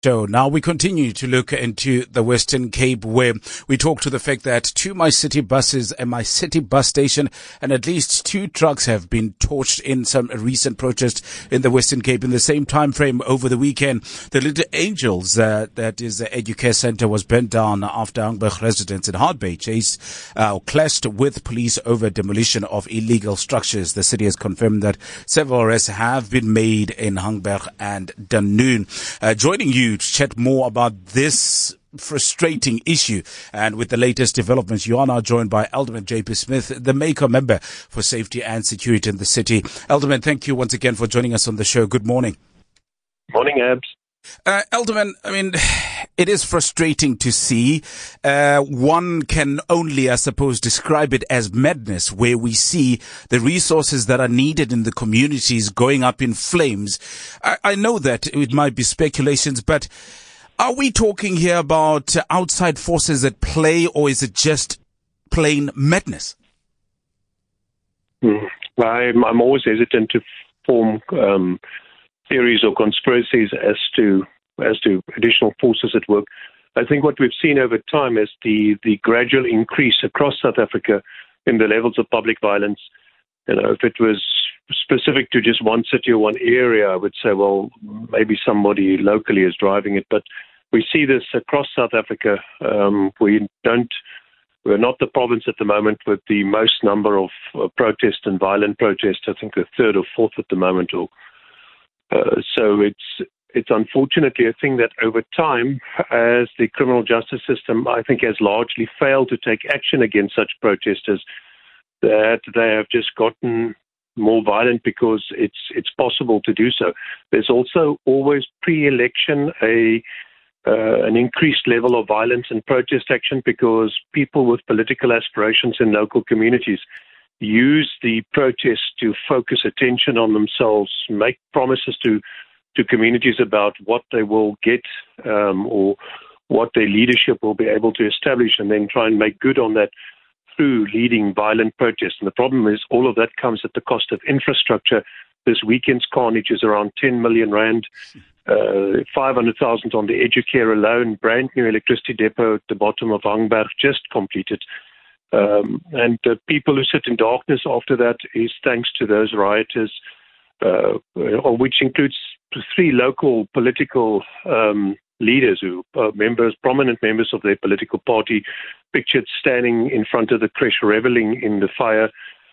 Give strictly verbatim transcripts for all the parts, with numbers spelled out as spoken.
So now we continue to look into the Western Cape, where we talk to the fact that two My City buses and My City bus station and at least two trucks have been torched in some recent protest in the Western Cape. In the same time frame over the weekend, the Little Angels, uh, that is the Educare Center, was burnt down after Hangberg residents in Hard Bay chased, uh, clashed with police over demolition of illegal structures. The city has confirmed that several arrests have been made in Hangberg and Dunoon. Uh, joining you to chat more about this frustrating issue and with the latest developments, you are now joined by Alderman J P Smith, the Maker member for safety and security in the city. Alderman, thank you once again for joining us on the show. Good morning. Morning, Abs. Uh, Alderman, I mean, it is frustrating to see. Uh, one can only, I suppose, describe it as madness, where we see the resources that are needed in the communities going up in flames. I, I know that it might be speculations, but are we talking here about outside forces at play, or is it just plain madness? Hmm. I'm, I'm always hesitant to form um, theories or conspiracies as to as to additional forces at work. I think what we've seen over time is the, the gradual increase across South Africa in the levels of public violence. You know, if it was specific to just one city or one area, I would say, well, maybe somebody locally is driving it. But we see this across South Africa. Um, we don't, we're not the province at the moment with the most number of uh, protests and violent protests. I think the third or fourth at the moment. Or uh, so it's it's unfortunately a thing that over time, as the criminal justice system, I think, has largely failed to take action against such protesters, that they have just gotten more violent because it's it's possible to do so. There's also always pre-election a uh, an increased level of violence and protest action because people with political aspirations in local communities use the protests to focus attention on themselves, make promises to to communities about what they will get um, or what their leadership will be able to establish, and then try and make good on that through leading violent protests. And the problem is all of that comes at the cost of infrastructure. This weekend's carnage is around ten million rand, uh, five hundred thousand on the Educare alone, brand new electricity depot at the bottom of Hangberg just completed. Um, and the people who sit in darkness after that is thanks to those rioters, uh, which includes three local political um, leaders who are members, prominent members of their political party, pictured standing in front of the creche reveling in the fire.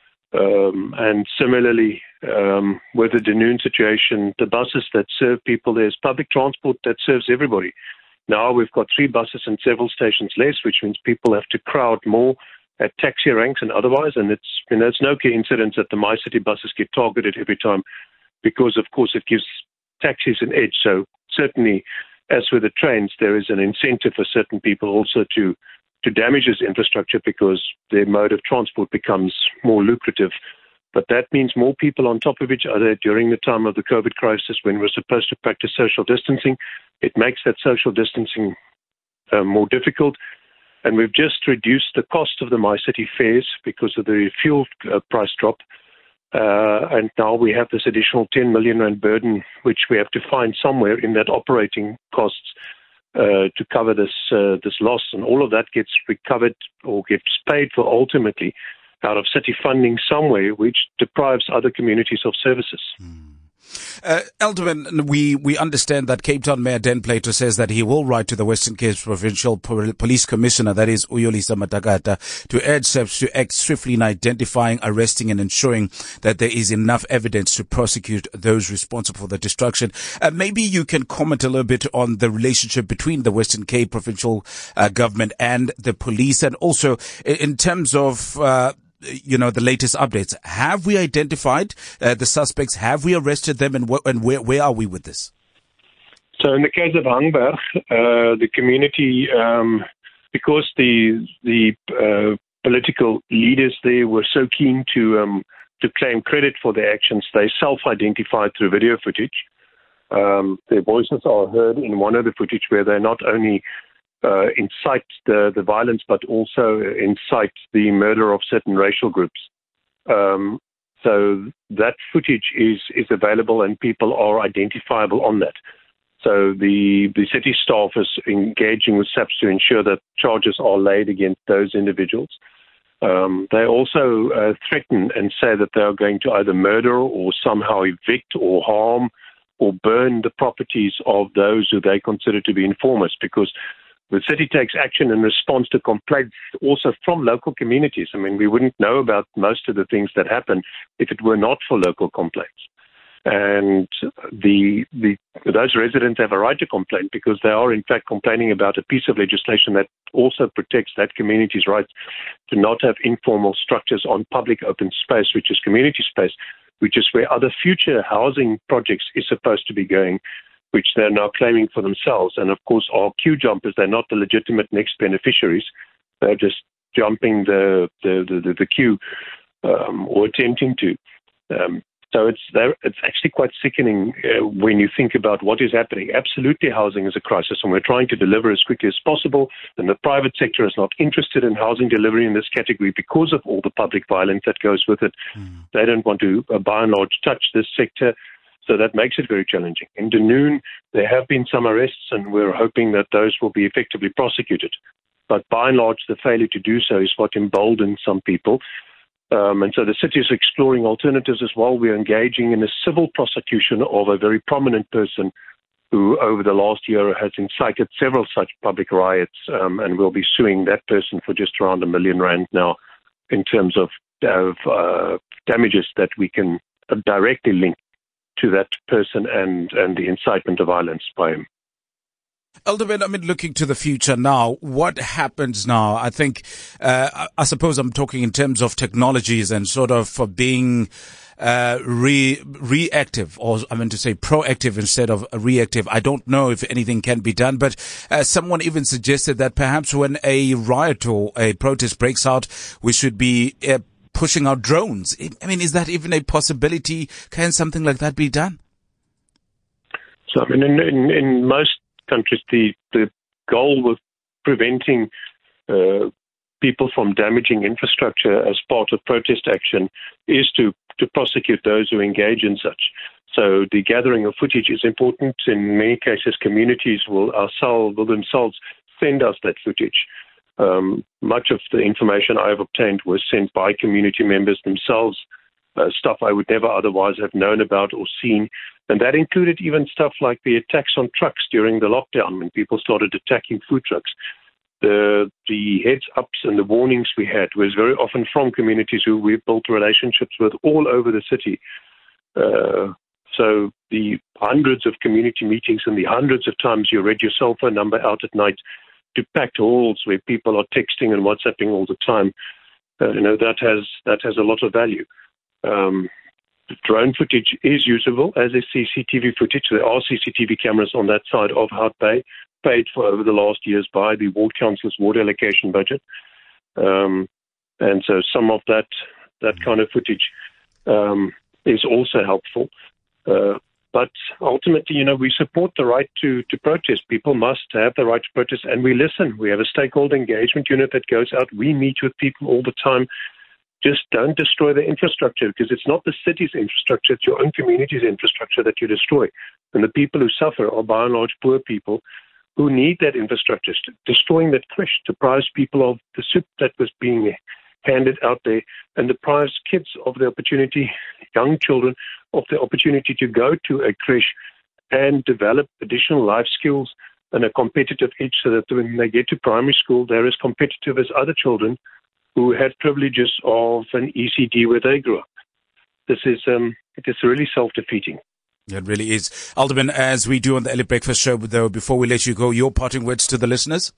Um, and similarly, um, with the Dunoon situation, the buses that serve people, there's public transport that serves everybody. Now we've got three buses and several stations less, which means people have to crowd more at taxi ranks and otherwise. And it's, you know, it's no coincidence that the My City buses get targeted every time because, of course, it gives taxis an edge. So certainly, as with the trains, there is an incentive for certain people also to, to damage this infrastructure because their mode of transport becomes more lucrative. But that means more people on top of each other during the time of the COVID crisis when we're supposed to practice social distancing. It makes that social distancing uh, more difficult. And we've just reduced the cost of the My City fares because of the fuel uh, price drop. Uh, and now we have this additional ten million rand burden, which we have to find somewhere in that operating costs uh, to cover this uh, this loss. And all of that gets recovered or gets paid for ultimately out of city funding somewhere, which deprives other communities of services. Mm. Uh, Alderman, we, we understand that Cape Town Mayor Dan Plato says that he will write to the Western Cape Provincial Police Commissioner, that is Uyolisa Matakata, to urge S A P S to act swiftly in identifying, arresting and ensuring that there is enough evidence to prosecute those responsible for the destruction. Uh, maybe you can comment a little bit on the relationship between the Western Cape Provincial uh, Government and the police, and also in terms of uh, you know, the latest updates. Have we identified uh, the suspects? Have we arrested them? And, wh- and where, where are we with this? So in the case of Hangberg, uh, the community, um, because the the uh, political leaders there were so keen to um, to claim credit for their actions, they self-identified through video footage. Um, their voices are heard in one of the footage where they not only Uh, incite the, the violence, but also incite the murder of certain racial groups. Um, so that footage is, is available and people are identifiable on that. So the, the city staff is engaging with SAPS to ensure that charges are laid against those individuals. Um, they also uh, threaten and say that they are going to either murder or somehow evict or harm or burn the properties of those who they consider to be informers, because the city takes action in response to complaints also from local communities. I mean, we wouldn't know about most of the things that happen if it were not for local complaints. And the, the those residents have a right to complain because they are, in fact, complaining about a piece of legislation that also protects that community's rights to not have informal structures on public open space, which is community space, which is where other future housing projects is supposed to be going, which they're now claiming for themselves. And, of course, our queue jumpers, they're not the legitimate next beneficiaries. They're just jumping the, the, the, the queue um, or attempting to. Um, So it's there, it's actually quite sickening uh, when you think about what is happening. Absolutely, housing is a crisis, and we're trying to deliver as quickly as possible. And the private sector is not interested in housing delivery in this category because of all the public violence that goes with it. Mm. They don't want to, uh, by and large, touch this sector. So that makes it very challenging. In Dunoon, there have been some arrests, and we're hoping that those will be effectively prosecuted. But by and large, the failure to do so is what emboldens some people. Um, and so the city is exploring alternatives as well. We're engaging in a civil prosecution of a very prominent person who over the last year has incited several such public riots, um, and we'll be suing that person for just around a million rand now in terms of, of uh, damages that we can directly link to that person and, and the incitement of violence by him. Alderman, I mean, looking to the future now, what happens now? I think, uh, I suppose I'm talking in terms of technologies and sort of for being uh, re- reactive, or I mean to say proactive instead of reactive. I don't know if anything can be done, but uh, someone even suggested that perhaps when a riot or a protest breaks out, we should be uh, pushing out drones. I mean, is that even a possibility? Can something like that be done? So, I mean, in, in, in most countries, the, the goal with preventing uh, people from damaging infrastructure as part of protest action is to, to prosecute those who engage in such. So the gathering of footage is important. In many cases, communities will, ourselves, will themselves send us that footage. Um, much of the information I have obtained was sent by community members themselves, uh, stuff I would never otherwise have known about or seen. And that included even stuff like the attacks on trucks during the lockdown when people started attacking food trucks. The the heads-ups and the warnings we had was very often from communities who we've built relationships with all over the city. Uh, so the hundreds of community meetings and the hundreds of times you read your cell phone number out at night to packed halls where people are texting and WhatsApping all the time, uh, you know, that has that has a lot of value. Um, Drone footage is usable, as is C C T V footage. There are C C T V cameras on that side of Hout Bay, paid for over the last years by the Ward Council's ward allocation budget. Um, and so some of that that kind of footage um, is also helpful. Uh, but ultimately, you know, we support the right to, to protest. People must have the right to protest, and we listen. We have a stakeholder engagement unit that goes out. We meet with people all the time. Just don't destroy the infrastructure, because it's not the city's infrastructure, it's your own community's infrastructure that you destroy. And the people who suffer are by and large poor people who need that infrastructure. Destroying that creche deprives people of the soup that was being handed out there and deprives kids of the opportunity, young children, of the opportunity to go to a creche and develop additional life skills and a competitive edge so that when they get to primary school, they're as competitive as other children who had privileges of an E C D where they grew up. This is um, it is really self-defeating. It really is. Alderman, as we do on the Early Breakfast Show, though, before we let you go, your parting words to the listeners?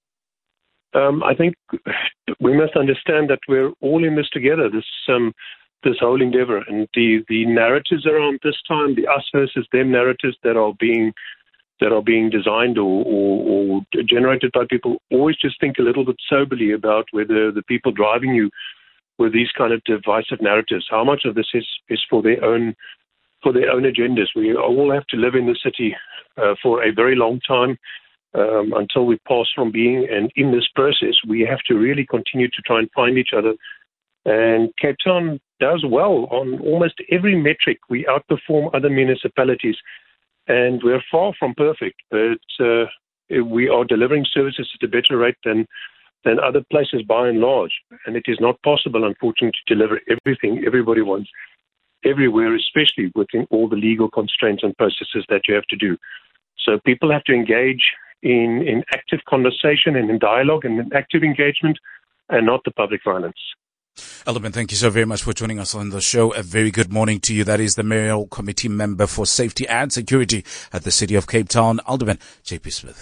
Um, I think we must understand that we're all in this together, this um, this whole endeavor. And the, the narratives around this time, the us versus them narratives that are being that are being designed or, or, or generated by people, always just think a little bit soberly about whether the people driving you with these kind of divisive narratives, how much of this is, is for their own for their own agendas. We all have to live in the city uh, for a very long time um, until we pass from being, and in this process, we have to really continue to try and find each other. And Cape Town does well on almost every metric. We outperform other municipalities And we're far from perfect, but uh, we are delivering services at a better rate than than other places by and large. And it is not possible, unfortunately, to deliver everything everybody wants everywhere, especially within all the legal constraints and processes that you have to do. So people have to engage in, in active conversation and in dialogue and in active engagement, and not the public violence. Alderman, thank you so very much for joining us on the show. A very good morning to you. That is the Mayoral Committee Member for Safety and Security at the City of Cape Town, Alderman J P Smith.